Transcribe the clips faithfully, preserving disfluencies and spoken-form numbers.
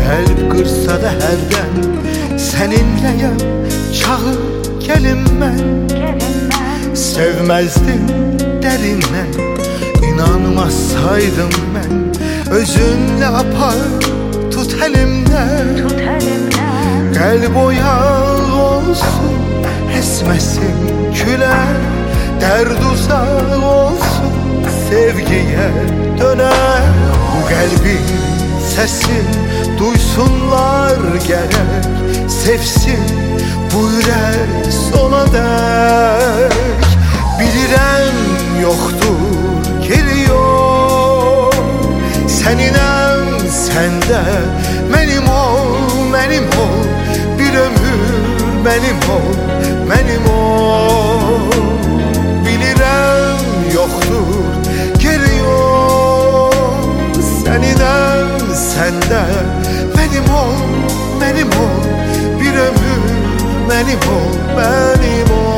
Qəlb qırsa da hərdən səninləyəm, çağır gəlim mən. Sevməzdim dərindən, inanmasaydım mən. Özünlə apar, tut əlimdən. Qəlb oyaq olsun, esməsin külər. Dərd uzaq olsun, sevgiyə dönər. Bu qəlbin səsin duysunlar gərək. Sevsin bu ürək sona dək. Bilirəm yoxdur geri yol. Səninəm səndə, mənim ol, mənim ol. Bir ömür mənim ol, mənim ol. Bilirəm yoxdur geri yol. Səninəm səndə, mənim ol, mənim ol. Bir ömür mənim ol, mənim ol.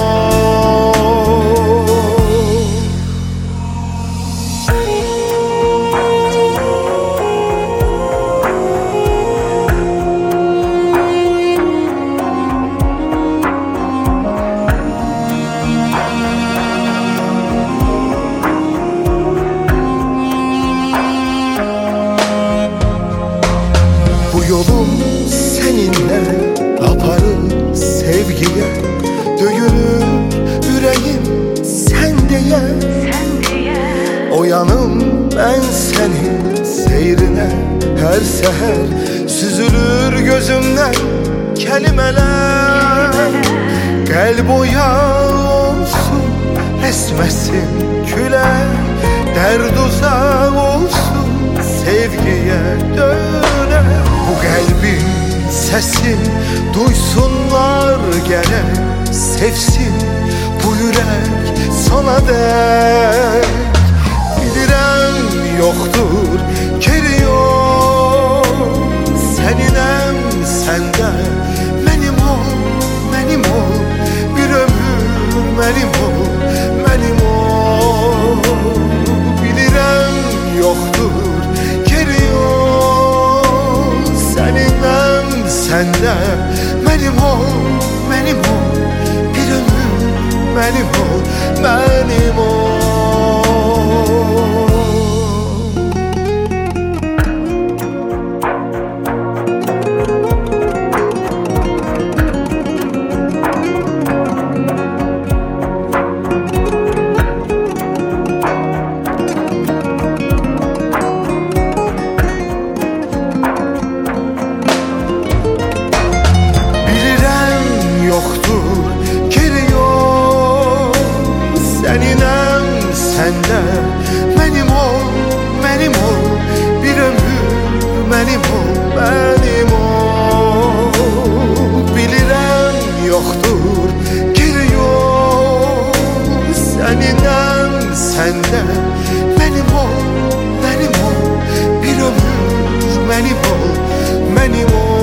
Bu yolum seninle aparır sevgiye. Döyünür yüreğim sen diye. O yanım ben senin seyrine. Her seher süzülür gözümden kelimeler. Qəlb oyaq olsun, esməsin külər. Dərd uzaq olsun, sevgiye döner. Bu qəlbin səsin duysunlar gərək. Sevsin bu ürək sona dək. Bilirəm yoxdur geri yol. Səninəm səndə, mənim ol, mənim ol. Bir ömür mənim ol, mənim ol. Bilirəm yoxdur geri yol. Səninəm səndə, mənim ol, mənim ol. Bir ömür mənim ol, mənim ol. Yoxdur geri yol. Səninəm səndə, mənim ol, mənim ol. Bir ömür mənim ol, mənim ol. Bilirəm yoxdur geri yol. Səninəm səndə, mənim ol, mənim ol. Bir ömür mənim ol, mənim ol.